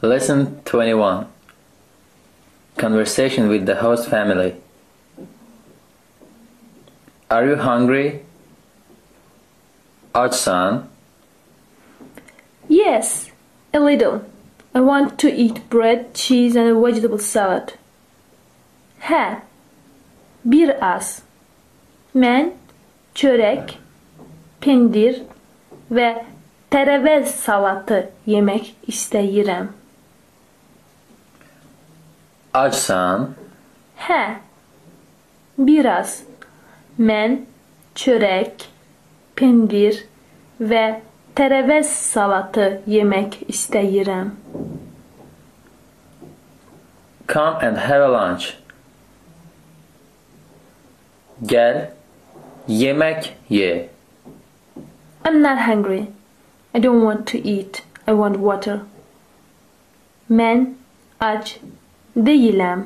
Lesson 21. Conversation with the host family. Are you hungry? Açsan? Yes, a little. I want to eat bread, cheese and a vegetable salad. Hə, bir az. Mən çörək, pendir və tərəvəz salatı yemək istəyirəm. Açsan? Hə, biraz. Mən çörək, pendir və tərəvəz salatı yemək istəyirəm. Come and have a lunch. Gəl, yemək ye. I'm not hungry. I don't want to eat. I want water. Mən ac deyiləm.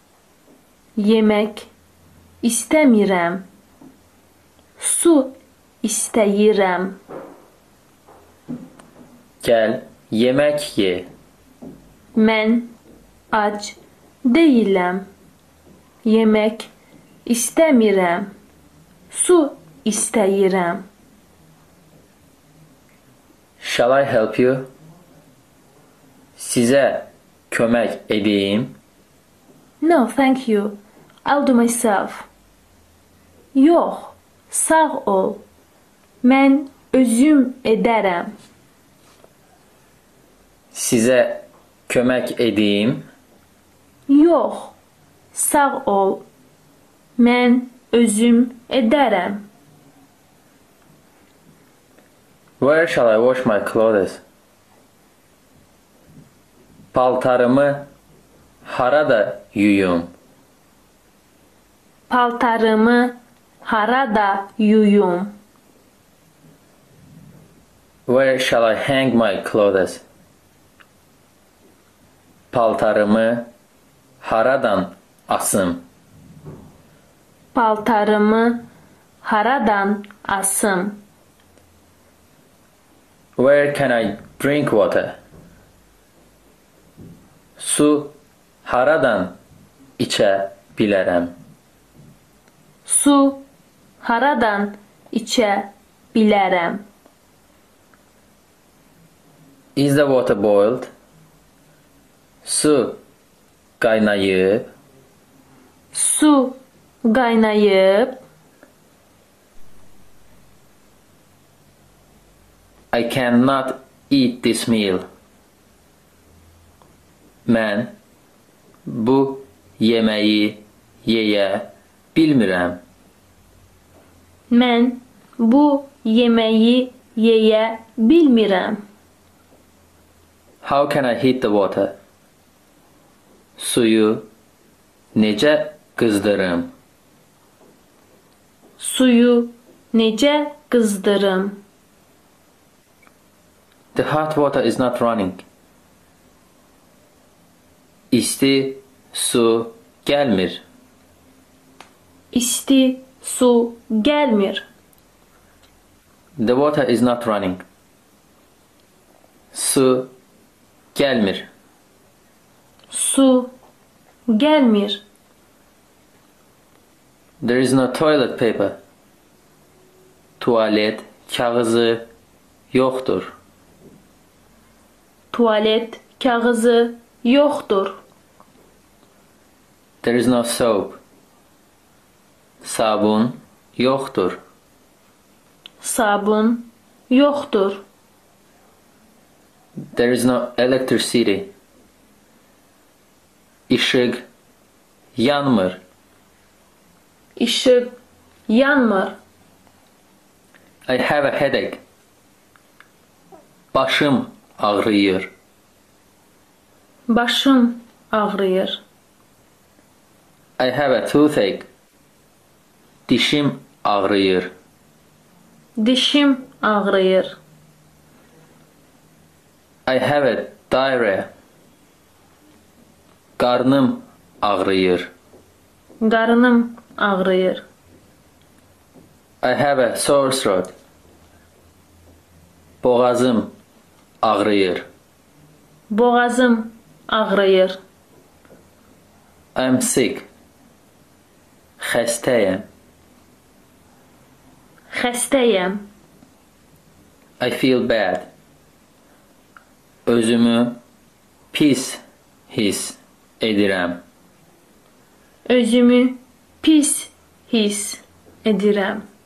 Yemək istəmirəm. Su istəyirəm. Gəl, yemək ye. Mən ac deyiləm. Yemək istəmirəm. Su istəyirəm. Shall I help you? Sizə kömək edeyim? No, thank you. I'll do myself. Yox, sağ ol. Mən özüm edərəm. Sizə kömək edeyim? Yox, sağ ol. Mən özüm edərəm. Where shall I wash my clothes? Paltarımı harada yuyum? Paltarımı harada yuyum? Where shall I hang my clothes? Paltarımı haradan asım? Paltarımı haradan asım? Where can I drink water? Su haradan içə bilərəm? Su haradan içə bilərəm? Is the water boiled? Su qaynayıb? Su qaynayıb? I cannot eat this meal. Mən bu yeməyi yeyə bilmirəm. Mən bu yeməyi yeyə bilmirəm. How can I heat the water? Suyu necə qızdırım? Suyu necə qızdırım? The hot water is not running. İsti su gəlmir. İsti su gəlmir. The water is not running. Su gəlmir. Su gəlmir. There is no toilet paper. Tualet kağızı yoxdur. Tualet kağızı yoxdur. There is no soap. Sabun yoxdur. Sabun yoxdur. There is no electricity. İşıq yanmır. İşıq yanmır. I have a headache. Başım ağrıyır. Başım ağrıyır. I have a toothache. Dişim ağrıyır. Dişim ağrıyır. I have a diarrhea. Qarnım ağrıyır. Qarnım ağrıyır. I have a sore throat. Boğazım ağrıyır. Boğazım ağrıyır. I'm sick. خسته‌ام. Xəstəyəm. I feel bad. Özümü pis his edirəm. Özümü pis hiss edirəm.